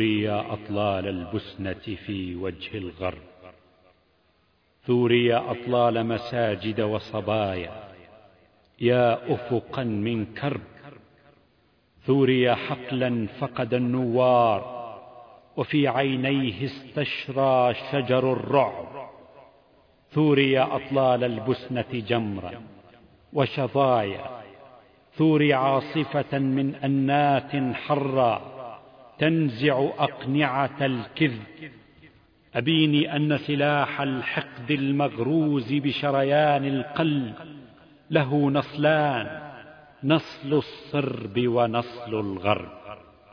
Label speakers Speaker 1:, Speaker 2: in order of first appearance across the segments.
Speaker 1: ثوري يا أطلال البسنة في وجه الغرب، ثوري يا أطلال مساجد وصبايا، يا أفقا من كرب، ثوري يا حقلا فقد النوار وفي عينيه استشرى شجر الرعب، ثوري يا أطلال البسنة جمرا وشظايا، ثوري عاصفة من أنات حرا تنزع أقنعة الكذب، أبيني أن سلاح الحقد المغروز بشريان القلب له نصلان، نصل الصرب ونصل الغرب.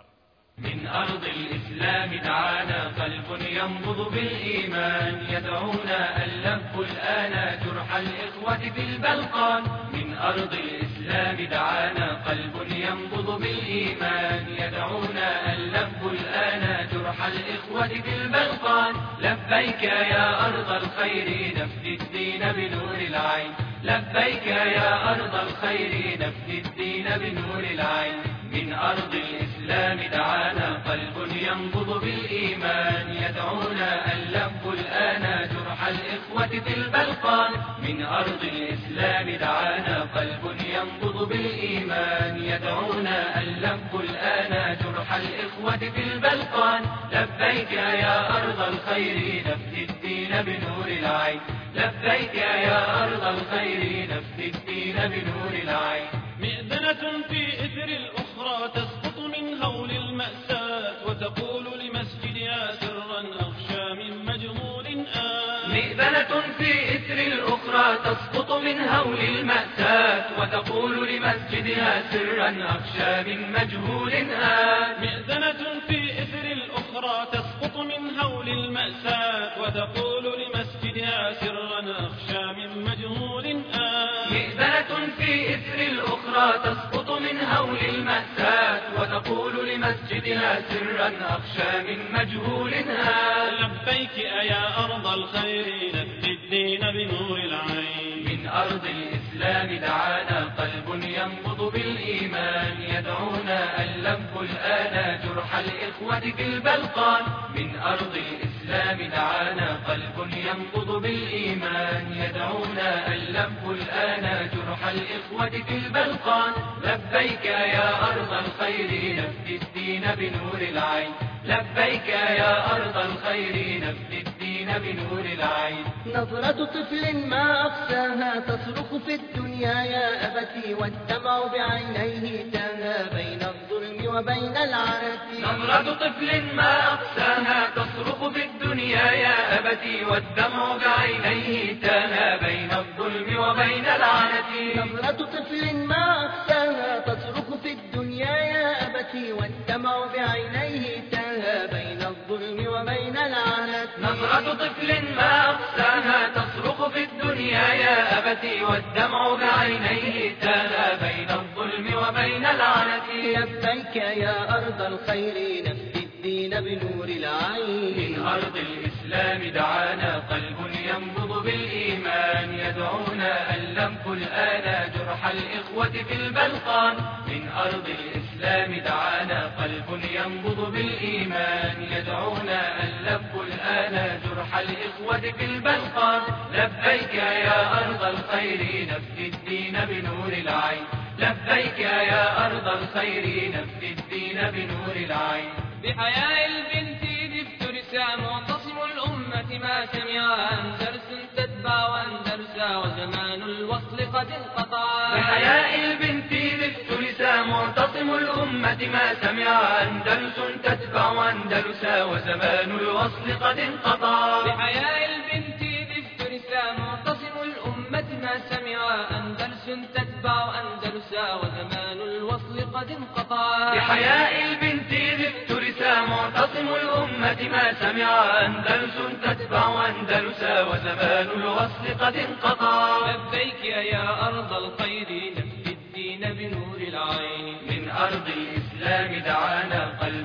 Speaker 2: من أرض الإسلام دعانا قلب ينبض بالإيمان، يدعونا أن نلب الآن جرح الإخوة في البلقان. من أرض الإسلام دعانا قلب ينبض بالإيمان، يدعونا أن نلب الآن جرح الإخوة في البلقان. لبيك يا أرض الخير نفدي الدين بنور العين، لبيك يا أرض الخير نفدي الدين بنور العين. من أرض الإسلام دعانا قلب ينبض بالإيمان، يدعونا أن نلب الآن جرح الإخوة في البلقان. من أرض الإسلام دعانا قلب ينبض بالإيمان، يدعونا أن نلب الآن جرح الإخوة في البلقان. لبيك يا أرض الخير نفدي الدين بنور العين، لبيك يا أرض الخير نفدي الدين بنور العين.
Speaker 3: مئذنة في إثر الأخرى تسقط من هول المأساة، وتقول لمسجدها سرا أخشى من مجهول آت.
Speaker 2: مئذنة في إثر الأخرى تسقط من هول المأساة، وتقول لمسجدها سرا أخشى من مجهول آت.
Speaker 3: مئذنة في إثر الأخرى تسقط من هول المأساة، وتقول لمسجدها سرا أخشى من مجهول آت.
Speaker 2: مئذنة في إثر الأخرى تسقط من هول المأساة، وتقول لمسجدها سرا أخشى من مجهول آت.
Speaker 3: لبيك يا أرض الخير نفدي الدين بنور العين.
Speaker 2: من أرض الإسلام دعانا قلب ينبض بالإيمان، يدعونا أن نلب الآن جرح الإخوة في البلقان. من أرض الإسلام دعانا قلب ينبض بالإيمان، يدعونا أن نلب الآن جرح الإخوة في البلقان. لبيك يا أرض الخير نفدي الدين بنور العين، لبيك يا أرض الخير نفدي الدين بنور العين.
Speaker 4: نظرة طفل ما أقساها تصرخ في الدنيا يا أبتي، والدمع بعينيه تاها بين الظلم وبين العنت.
Speaker 2: نظرة طفل ما أقساها تصرخ في الدنيا يا أبتي، والدمع بعينيه تاها بين الظلم وبين العنت.
Speaker 4: نظرة طفل ما أقساها تصرخ في الدنيا يا أبتي، والدمع بعينيه تاها بين الظلم وبين العنت.
Speaker 2: نظرة طفل ما أقساها تصرخ في الدنيا يا أبتي، والدمع بعينيه تاها بين الظلم وبين العنت.
Speaker 4: لبيك يا أرض الخير نفدي الدين بنور العين.
Speaker 2: من أرض الإسلام دعانا قلب ينبض بالإيمان، يدعونا أن نلب الآن جرح الإخوة في البلقان. من أرض الإسلام دعانا قلب ينبض بالإيمان، يدعونا أن نلب الآن جرح الإخوة في البلقان. لبيك يا أرض الخير نفدي الدين بنور العين، لبيك يا أرض الخير نفدي الدين بنور العين.
Speaker 5: بحياء البنت دفترسا معتصم الأمة ما سمع أندلس تتبع وأندلسا وزمان الوصل قد انقطع.
Speaker 2: بحياء البنت دفترسا معتصم الأمة ما سمع أندلس تتبع وأندلسا وزمان الوصل قد انقطع.
Speaker 5: بحياء البنت دفترسا معتصم الأمة ما سمع أندلس تتبع وأندلسا وزمان الوصل قد انقطع.
Speaker 2: بحياء البنت دفترسا معتصم الأمة ما سمع أندلس تتبع أندلسا وزمان الوصل قد انقطع.
Speaker 5: لبيك يا أرض الخير نفدي الدين بنور العين.
Speaker 2: من أرض الإسلام دعانا قلب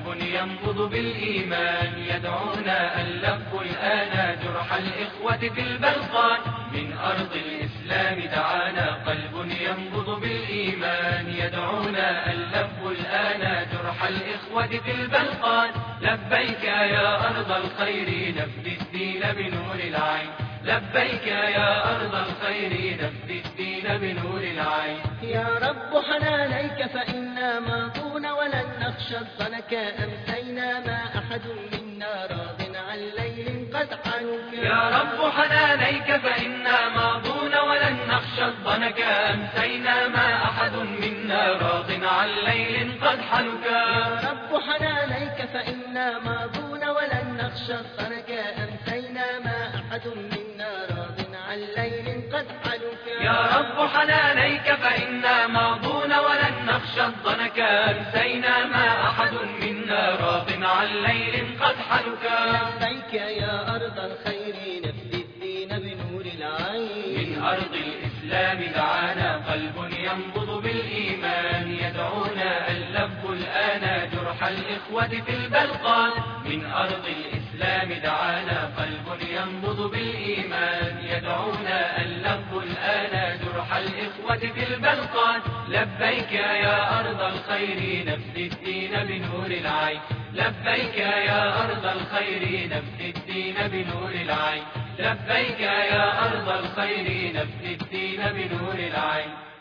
Speaker 2: ينبض بالإيمان يدعونا أن لبوا الآن جرح الإخوة في البلقان. من أرض الإسلام دعانا قلب ينبض بالإيمان يدعونا أن لبوا الآن جرح الإخوة في البلقان. لبيك يا أرض الخير نفدي الدين بنور العين. لبيك يا أرض الخير نفدي الدين بنور العين.
Speaker 4: يا رب حنانيك فإنا ماضون ولن نخشى الضنك أمسينا ما أحد منا راض عن ليل قد حنك.
Speaker 2: يا رب حنانيك فإنا ماضون ولن نخشى الضنك أمسينا ما أحد منا راض عن ليل قد حنك.
Speaker 4: يا رب حنانيك فإنا ماضون ولن نخشى الضنك أمسينا ما أحد منا راض عن ليل قد حنك.
Speaker 2: يا رب حنانيك فإنا ماضون ولن نخشى الضنك أمسينا ما أحد منا راض عن ليل قد حنك.
Speaker 4: لبيك يا أرض الخير نفدي الدين بنور العين.
Speaker 2: من أرض الإسلام دعانا قلب ينبض بالإيمان يدعونا أن لبوا الآن جرح الإخوة في البلقان. من أرض الإسلام دعانا قلب ينبض بالإيمان يدعونا أن لبوا الآن جرح الإخوة في البلقان. لبيك يا أرض الخير نفدي الدين بنور العين. لبيك يا أرض الخير نفدي الدين بنور العين. لبيك يا أرض الخير نفدي الدين بنور العين.